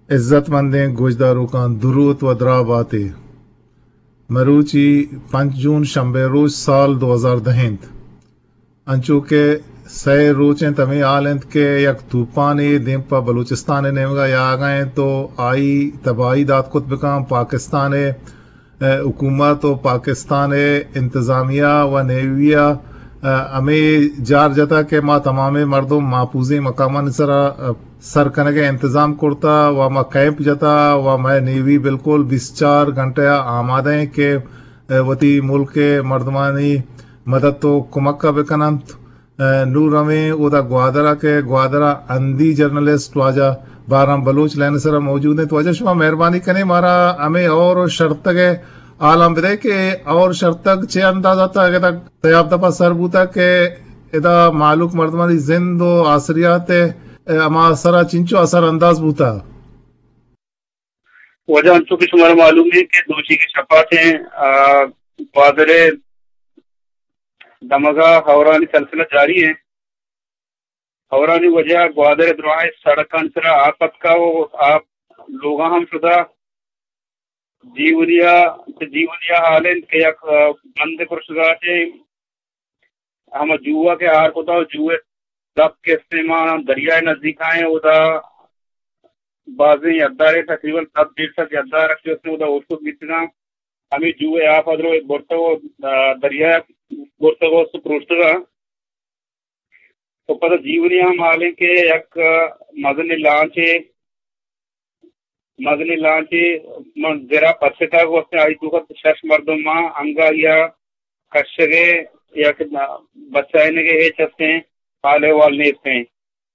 عزت مندیں گوجدارو کان درود و دراباتے مروچی 5 جون شنبه روز سال 2010 انچو کہ سی روچیں تمہیں آلند کے یک طوفانی دیم پا بلوچستان نیمگا یا آگئیں تو آئی تباہی داد کت بکام پاکستان حکومت و پاکستان انتظامیہ و نیویہ ہمیں جار جتا کہ ما تمام مردم محفوظی مقامان سر کنگے انتظام کرتا و ما کیمپ جتا و میں نیوی بالکل 24 گھنٹے آمادہ ہیں کہ وتی ملک مردمانی مدد تو کمکہ بکنند نور ہمیں اودا گوادرہ کے گوادرہ اندھی جرنلسٹ واجہ بارہم بلوچ لین سر موجود ہیں تو وجہ شما مہربانی کریں مارا ہمیں اور شرط تک عالم بدے کہ اور شرط تک چھ اندازہ تھا کہ تک تیاب دفعہ سر بوتا کہ ادا معلوم مردمانی زند و آثریات اما سرا چنچو اثر انداز بوتا وجہ انچو کی شمار معلوم ہے کہ دوشی کی شفاعت ہیں بادر دمگا حورانی سلسلہ جاری ہے. حورانی وجہ گوادر دروائے سڑکان سرا آفت کا وہ آپ لوگاں ہم شدہ جیونیا حالین کے یک بند کرشدہ چھے ہم جوہ کے آر کتا جوہ دب کے استعمال دریائے نزدیک آئیں ادا بازیں یاددارے تقریباً 7-1.5 تک یاددار رکھتے اس نے ادا ارسک بیتنا ہمیں جوہ آپ ادرو بورتگو دریائے بورتگو سپروشتگا تو پتہ جیونی ہم حالیں کے یک مدنی لانچے من ذرا پرستا کو اس نے آئی دوکت شش مردم ماں انگا یا کشگے یا بچائنے کے ایچ ہستے ہیں حالے والنے اس ہیں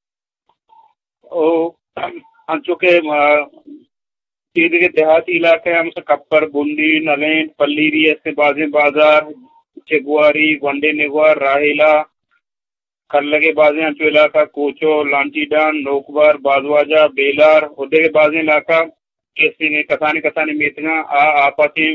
انچو کے سیدھے کے دیہاتی علاقے ہم سے کپر بندی نلین پلیری ایسے بازیں بازار چگواری ونڈے نگوار راہیلا کلگے بازیں انچو علاقہ کوچو لانچی ڈان نوکبار بازواجہ بیلار ادھے کے بازیں علاقہ کیسی نے کسانی میتنگا آپاتی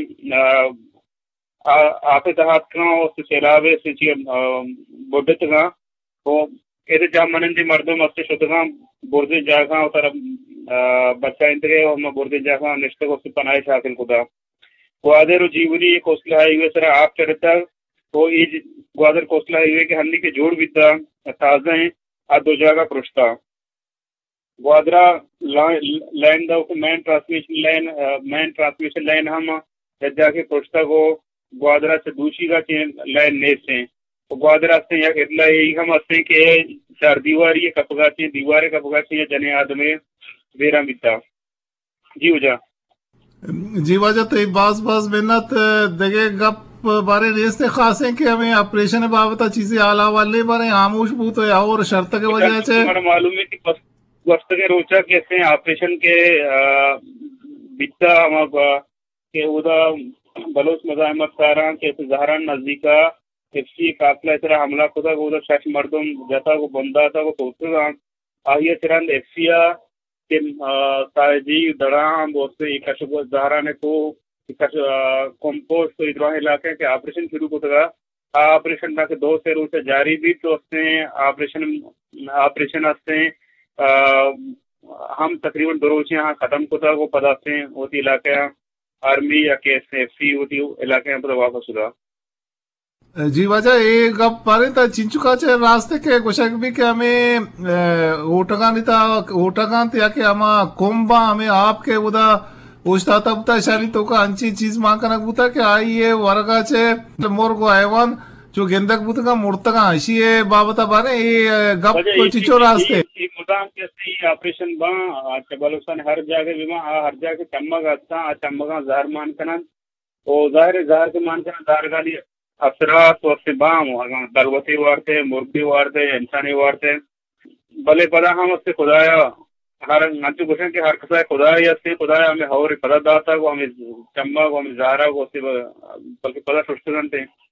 آپ دہات کا اس سیلابے سے بودتگا تو ایسے جہاں منندی مردم اس سے شدگاں بردے جاگاں اور طرف بچہ انتگے اور بردے جاگاں نشتے کو پناہ شاکل خدا گوادر و جیونی کوسل ہائی وے سر آپ چڑھتا تو یہ گوادر کوسل ہائی وے کے ہنی کے جوڑ بیتا تازہ ہیں دو جگہ پرشتا گوادرہ لائن دا مین ٹرانسمیشن لائن ہم جا کے پرشتا کو گوادرہ سے دوسری کا لائن نیس ہیں تو گوادرہ سے یا اتلا یہی ہم اسے کہ چار دیواری کپگاچیں دیواریں کپگاچیں یا جنے آدمیں بیرہ بیتا جی ہو جا جی وجہ تو باز محنت دگے گپ بارے ریستے خاص ہیں کہ ہمیں آپریشن بابتا چیزیں آلہ والے بارے آموش بوت ہے اور شرط کے وجہ سے معلوم ہے کہ وقت کے روچہ کیسے آپریشن کے بیتا ہم کہ ادا بلوچ مزاحمت کاران کیسے زہران نزدیکا افسی قافلہ اس طرح حملہ خدا کو ادھر شش مردم جتا کو بندہ تھا وہ توسط آئیے چرند افسیہ کہ تاجی دڑام بہت سے اکش زہرانے کو کمپوسٹ تو ادھر علاقے کے آپریشن شروع کو تھا آپریشن تھا کہ 2 سے روز سے جاری بھی تو اس نے آپریشن ہستے ہیں ہم تقریباً 2 روز یہاں ختم کو تھا وہ پداتے ہیں ہوتی علاقے آرمی یا کے ایف سی ہوتی علاقے میں پتہ واپس ہوتا جی وجہ ایک گپ پارے تا چنچکا چے راستے کے گوشک بھی کہ ہمیں اوٹگان تا اوٹگان یا کہ ہما کومبا ہمیں آپ کے ودا اوشتا تبتا شانی تو کا انچی چیز ماں کنک بوتا کہ آئیے ورگا چے مورگو ایوان جو گندک بوتا کا مرتگا ہشی ہے بابتا بارے یہ گپ چچو راستے مدام کیسے آپریشن باں بلوچستان ہر جگہ بھی ہر جگہ چمگ ہستا چمگاں زہر مان کنن او ظاہر زہر کے مان کنن دار گالی اثرات اور سبام دلوتی وارتے مرغی وارتے انسانی وارتے بلے پدا ہم اس سے خدایا ہر نچو گوشن کہ ہر کسا خدایا سے خدایا ہمیں ہور پدا داتا کو ہمیں چمگ کو ہمیں زہرہ کو بلکہ پدا سشتگن تھے